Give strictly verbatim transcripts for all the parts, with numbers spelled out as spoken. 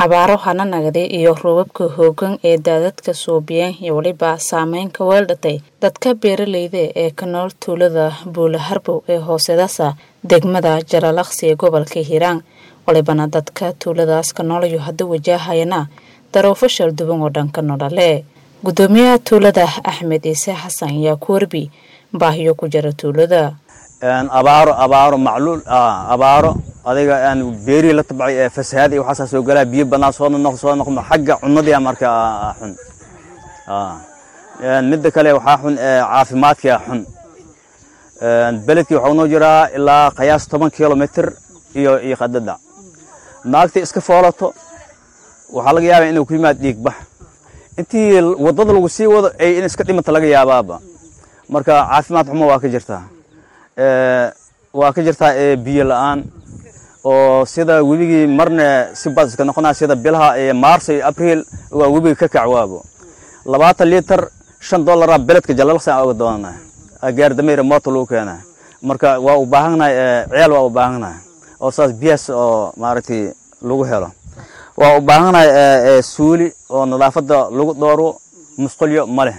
abaaro hana nagade iyo roobabka hoogan ee daadadka Suubiyan iyo waliba saameyn ka weeldatay dadka beeraleyda ee ka nool tuulada Buula Harbow ee hooseedasa degmada Jaralakhsi ee gobolka Hiiraan walibana dadka tuuladaas ka nool iyo hadda wajahayna daruufo shal duwan oo dhanka nolole gudoomiyaha tuulada Axmed Ciise Xasan ayaa ku warbi baahiyo ku jira tuulada ان ابارو ابارو معلول ابارو adiga aan beeri la tabcay ee fasaad iyo waxa soo galay biyo banaan soo noqdo noqdo xagga cunada marka xun ah een mid kale waxa xun caafimaadka xun een beledkii waxa uu jiraa ilaa qiyaas toban kiiloomitir iyo iyo qadada naagta iska foolato waxa laga yaabaa inuu ku yimaad dhiig bax intii wadada lagu sii wado ay in iska dhimata laga yaabaaba marka caafimaad xumo waa ka jirtaa ee waa ka jirtaa biyo la'aan oo sida wibigi marna si bas ka noqonaa sida bilaha ee Maarso iyo Abriil waa wibigi ka kacwaabo labaatan litir shan dollar beledka Jaralakhsi uga doonaa agaar dameer mooto loo keenaa marka waa u baahanahay ceel waa u baahanahay oo saas biyaas oo maaragtay lagu helo waa u baahanahay suuli oo nadaafada lagu dooro musqulyo male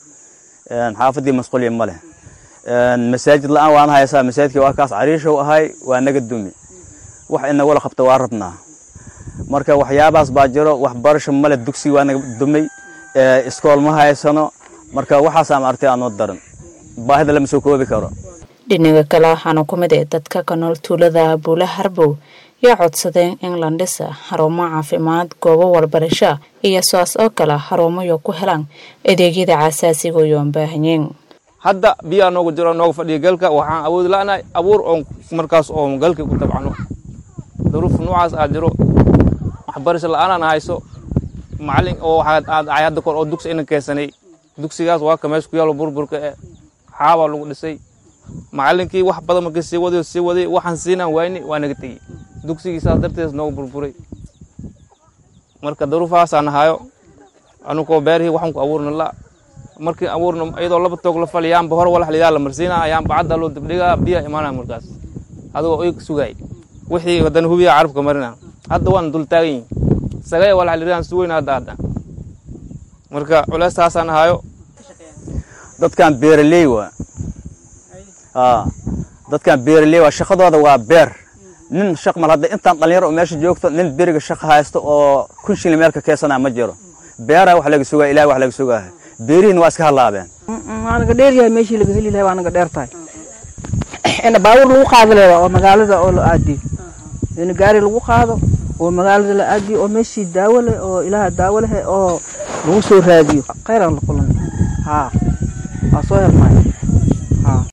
een xaafadii musqulyo male een masaajid la'aan waan haysaa masaajidka waa kaas cariisho ahay waa naga dumi wax ina wala qabto waa rabnaa marka waxyaabaas baa jiro wax barasho male dugsi waa naga dumay ee iskool ma haysano marka waxaas aan artay aan daran baahida lama soo koobi karo dhinaca kale waxaan ku mid ah dadka ka nool tuulada Buula Harbow yaa codsadeen in la dhiso xarumo caafimaad goobo waxbarasho iyo saas oo kale xarumo ku helaan adeegyada aasaasiga oo u baahan yihiin hadda biyo noogu jiro noogu fadhiyo galka waxaan awood la'aanahay abuur oo markaas oo galka ku tabcano duruuf noocaas aad jiro waxbarasho la'aan hayso macallin oo waxa aad ayada kor oo dugsi in keensanay dugsigaas waa kamees ku yaalo burburka ee xaaba lagu dhisay macallinkii wax badan markii sii waday sii waday waxaan siinaan wayni waa naga tagay dugsigiisa darteed noogu burburay marka duruufaas aan hayo anugu beerhi waxaan ku abuurna la markii abuurna iyadoo laba toog la faliyaan bahor walax lidaal marsiina ayaan bacda loo dibdhiga biyo imaanaa markaas adoo ay sugay wixii wadan hubiya carabka marina hadda waan dul taagay sagay walax lidaan suwayna hadda marka culeysaas aan hayo dadkan beeraley waa ah dadkan beeraley waa shaqadooda waa beer nin shaq mal hadda intaan dhalinyaro oo meesha joogto nin beeriga shaqo haysto oo kun shilin meelka keesana ma jiro beera wax laga sugaa ilaahay wax laga sugaa beeriin waa iska halaabeen anaga dheeriyahay meeshii laga heli lahaa anaga dheertahay ina baawur lagu qaado leeyahay oo magaalada oo la aadi in gaari lagu qaado oo magaalada la aadi oo meeshii daawo leh oo ilaaha daawo leh oo lagu soo raadiyo khayran la kulan ha asoo helmay